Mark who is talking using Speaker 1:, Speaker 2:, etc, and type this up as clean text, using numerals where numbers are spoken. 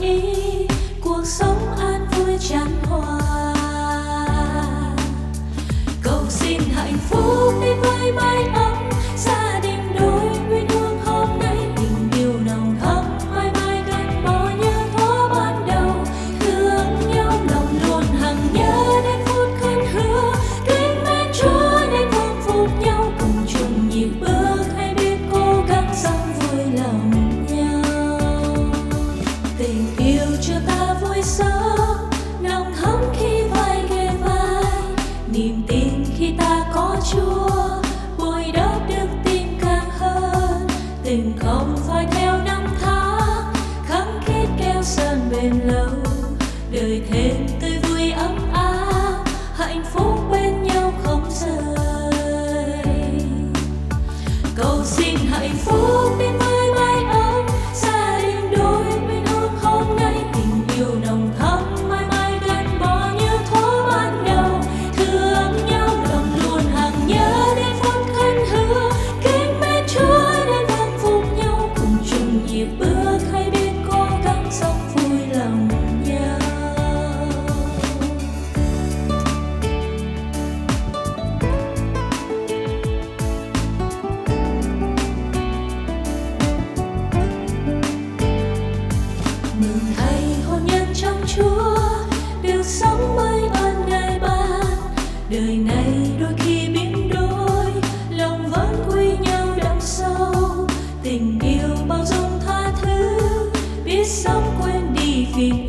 Speaker 1: ý, cuộc sống an vui chan hòa. Cầu xin hạnh phúc đến với mái ấm gia đình đôi nguyên hương hôm nay, tình yêu nồng thắm mãi mãi gắn bó như thuở ban đầu, thương nhau lòng luôn hằng nhớ đến phút khấn hứa, kính mến Chúa nên thương phục nhau, cùng chung nhịp bước hay biết cố gắng sống vui lòng nhau. Tình yêu cho ta vui sống nồng thắm khi vai kề vai, niềm tin khi ta có Chúa bồi đắp được tin càng hơn. Tình không phải theo năm tháng khăng khít keo sơn bền lâu, đời thêm tươi vui ấm áp, hạnh phúc bên nhau không rời. Cầu xin hạnh phúc đến với mái ấm gia đình đôi nguyên hương hôm nay, tình yêu nồng thắm mãi mãi gắn bó như thuở ban đầu, thương nhau lòng luôn hằng nhớ đến phút khấn hứa, kính mến Chúa nên thương phục nhau, cùng chung nhịp bước hay biết cố gắng sống vui lòng nhau. Mừng thay hôn nhân trong Chúa được sống bởi ơn Ngài ban, đời này đôi khi biến đổi lòng vẫn quý nhau đậm sâu, tình yêu bao dung tha thứ biết sống quên đi phiền